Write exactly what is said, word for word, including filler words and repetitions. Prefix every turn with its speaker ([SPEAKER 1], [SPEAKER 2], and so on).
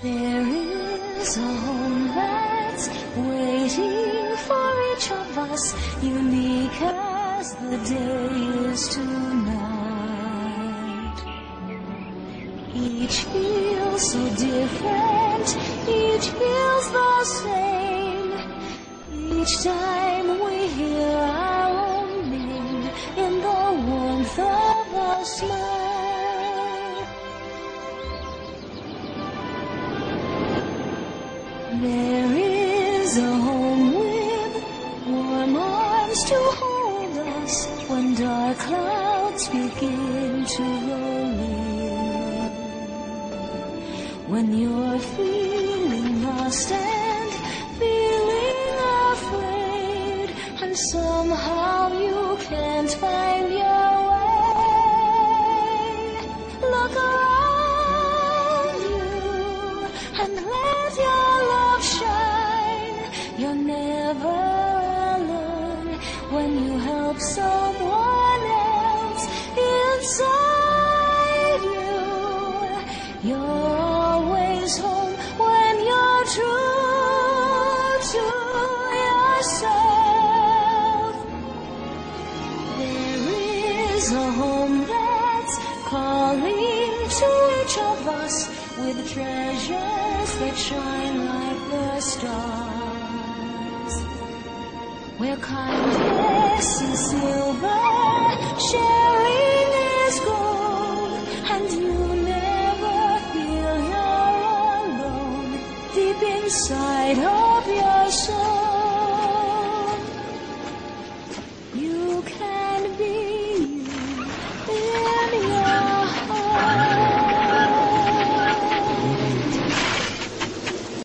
[SPEAKER 1] There is a home that's waiting for each of us, unique as the day is tonight. Each feels so different, each feels the same. Each time we hear our own name in the warmth of a smile. There is a home with warm arms to hold us when dark clouds begin to roll in. When you're feeling lost and feeling afraid, and somehow you can't find your way, look around you and let your love shine. You're never alone when you help someone else inside you. You're always home when you're true to yourself. There is a home that's calling to each of us with treasures that shine like the stars, where kindness is silver